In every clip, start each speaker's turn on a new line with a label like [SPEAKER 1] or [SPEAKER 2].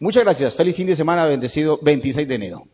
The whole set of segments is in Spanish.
[SPEAKER 1] Muchas gracias. Feliz fin de semana, bendecido 26 de enero.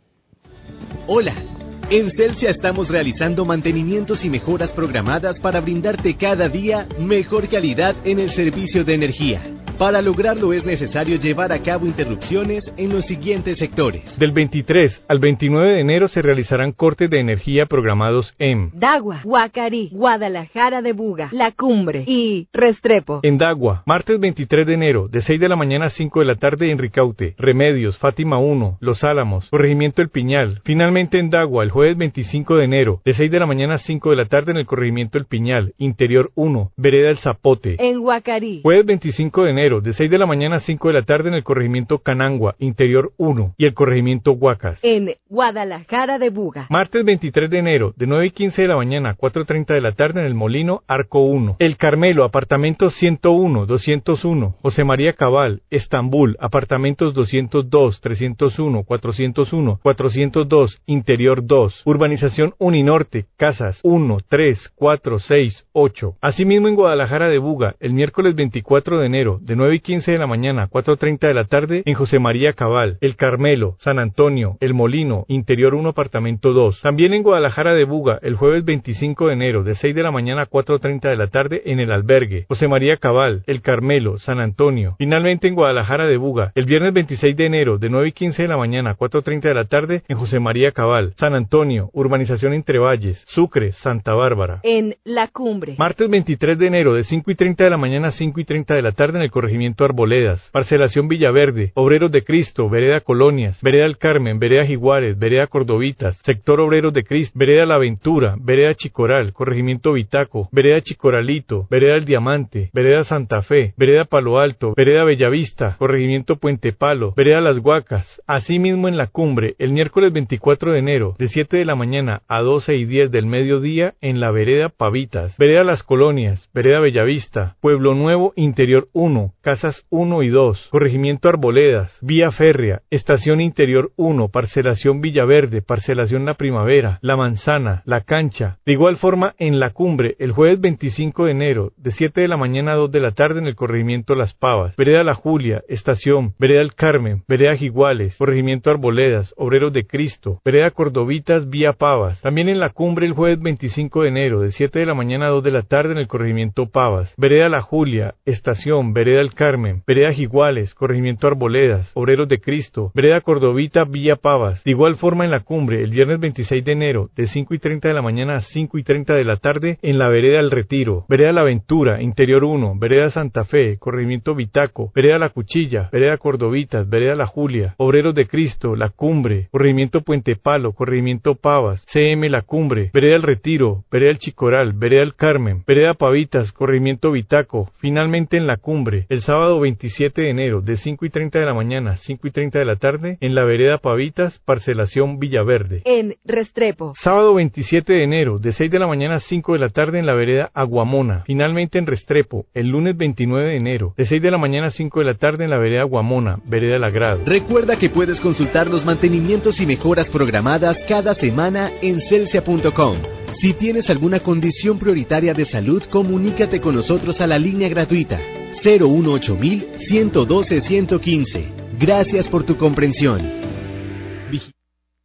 [SPEAKER 2] Hola. En Celsia estamos realizando mantenimientos y mejoras programadas para brindarte cada día mejor calidad en el servicio de energía. Para lograrlo es necesario llevar a cabo interrupciones en los siguientes sectores.
[SPEAKER 3] Del 23 al 29 de enero se realizarán cortes de energía programados en
[SPEAKER 4] Dagua, Guacarí, Guadalajara de Buga, La Cumbre y Restrepo.
[SPEAKER 3] En Dagua, martes 23 de enero, de 6 de la mañana a 5 de la tarde en Ricaute, Remedios, Fátima 1, Los Álamos, Corregimiento El Piñal. Finalmente en Dagua, el jueves 25 de enero, de 6 de la mañana a 5 de la tarde en el Corregimiento El Piñal, Interior 1, Vereda El Zapote.
[SPEAKER 4] En Guacarí,
[SPEAKER 3] jueves 25 de enero, de 6 de la mañana a 5 de la tarde en el Corregimiento Canangua, Interior 1 y el Corregimiento Huacas.
[SPEAKER 4] En Guadalajara de Buga.
[SPEAKER 3] Martes 23 de enero, de 9:15 de la mañana a 4:30 de la tarde en el Molino Arco 1. El Carmelo, apartamentos 101, 201. José María Cabal, Estambul, apartamentos 202, 301, 401, 402, Interior 2. Urbanización Uninorte, casas 1, 3, 4, 6, 8. Asimismo en Guadalajara de Buga, el miércoles 24 de enero, de 9:15 de la mañana a 4:30 de la tarde en José María Cabal, El Carmelo, San Antonio, El Molino, Interior 1, apartamento 2. También en Guadalajara de Buga, el jueves 25 de enero, de 6 de la mañana a 4:30 de la tarde en El Albergue, José María Cabal, El Carmelo, San Antonio. Finalmente en Guadalajara de Buga, el viernes 26 de enero, de 9:15 de la mañana a 4:30 de la tarde en José María Cabal, San Antonio, Urbanización Entre Valles, Sucre, Santa Bárbara.
[SPEAKER 4] En La Cumbre.
[SPEAKER 3] Martes 23 de enero, de 5:30 de la mañana a 5:30 de la tarde en el Corregimiento Arboledas, Parcelación Villaverde, Obreros de Cristo, Vereda Colonias, Vereda El Carmen, Vereda Jiguares, Vereda Cordovitas, Sector Obreros de Cristo, Vereda La Aventura, Vereda Chicoral, Corregimiento Vitaco, Vereda Chicoralito, Vereda El Diamante, Vereda Santa Fe, Vereda Palo Alto, Vereda Bellavista, Corregimiento Puente Palo, Vereda Las Huacas. Asimismo en La Cumbre, el miércoles 24 de enero, de 7 de la mañana a 12:10 del mediodía en la Vereda Pavitas, Vereda Las Colonias, Vereda Bellavista, Pueblo Nuevo, Interior 1, Casas 1 y 2, Corregimiento Arboledas, Vía Férrea, Estación Interior 1, Parcelación Villaverde, Parcelación La Primavera, La Manzana, La Cancha. De igual forma, en La Cumbre, el jueves 25 de enero, de 7 de la mañana a 2 de la tarde en el Corregimiento Las Pavas, Vereda La Julia, Estación, Vereda El Carmen, Vereda Jiguales, Corregimiento Arboledas, Obreros de Cristo, Vereda Cordovitas, Vía Pavas. También en La Cumbre, el jueves 25 de enero, de 7 de la mañana a 2 de la tarde en el Corregimiento Pavas, Vereda La Julia, Estación, Vereda El Carmen, Vereda Jiguales, Corregimiento Arboledas, Obreros de Cristo, Vereda Cordovita, Villa Pavas. De igual forma en La Cumbre, el viernes 26 de enero, de 5:30 de la mañana a 5:30 de la tarde, en la Vereda El Retiro, Vereda La Aventura, Interior 1, Vereda Santa Fe, Corregimiento Vitaco, Vereda La Cuchilla, Vereda Cordovitas, Vereda La Julia, Obreros de Cristo, La Cumbre, Corregimiento Puente Palo, Corregimiento Pavas, CM La Cumbre, Vereda El Retiro, Vereda El Chicoral, Vereda El Carmen, Vereda Pavitas, Corregimiento Vitaco. Finalmente en La Cumbre, el sábado 27 de enero, de 5:30 de la mañana a 5:30 de la tarde, en la Vereda Pavitas, Parcelación Villaverde.
[SPEAKER 4] En Restrepo.
[SPEAKER 3] Sábado 27 de enero, de 6 de la mañana a 5 de la tarde en la Vereda Aguamona. Finalmente en Restrepo, el lunes 29 de enero, de 6 de la mañana a 5 de la tarde en la Vereda Aguamona, Vereda Lagrado.
[SPEAKER 2] Recuerda que puedes consultar los mantenimientos y mejoras programadas cada semana en celsia.com. Si tienes alguna condición prioritaria de salud, comunícate con nosotros a la línea gratuita 018 112 115. Gracias por tu comprensión.